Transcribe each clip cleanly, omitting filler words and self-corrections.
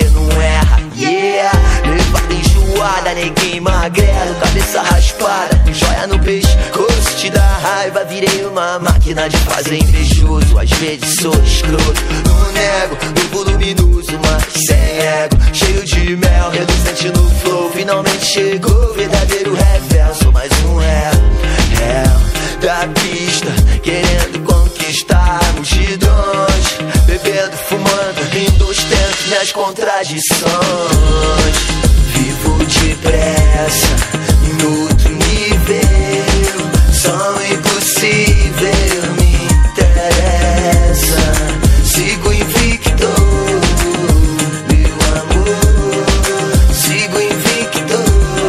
não erra, yeah. Levada enjoada, neguinho magrelo, cabeça raspada, joia no pescoço, te dá raiva. Virei uma máquina de fazer invejoso, às vezes sou escroto, não nego, vivo luminoso, mas sem ego, cheio de mel, reluzente no flow. Finalmente chegou o verdadeiro revel, sou mais um réu da pista, querendo conquistar multidões, bebendo, fumando, rindo, ostento minhas contradições. Vivo depressa, em outro nível, som impossível me interessa. Sigo invicto, meu amor, sigo invicto,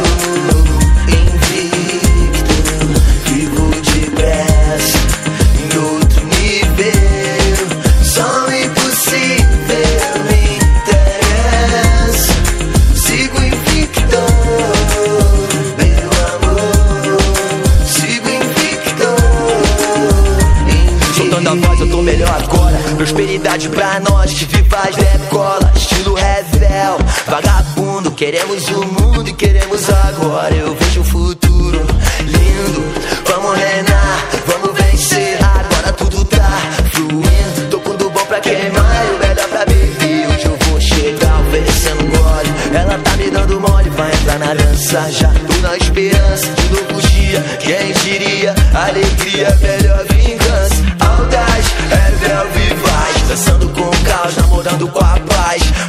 invicto. Vivo depressa, em outro nível, som impossível me interessa. Sigo invicto, meu amor, sigo invicto, invicto. Soltando a voz eu tô melhor agora, prosperidade pra nós que vivas decola. Estilo revel, vagabundo, queremos o mundo e queremos agora. Eu vejo o futuro lindo, vamos reinar, vamos vencer. Agora tudo tá fluindo, tô com do bom pra queimar e o melhor pra beber. Hoje eu vou chegar oferecendo gole, ela tá me dando mole, vai entrar na dança. Já tô na esperança de novo dia, quem diria, alegria é melhor vingança. Audaz, revel, vivaz, dançando com o caos, namorando com a paz.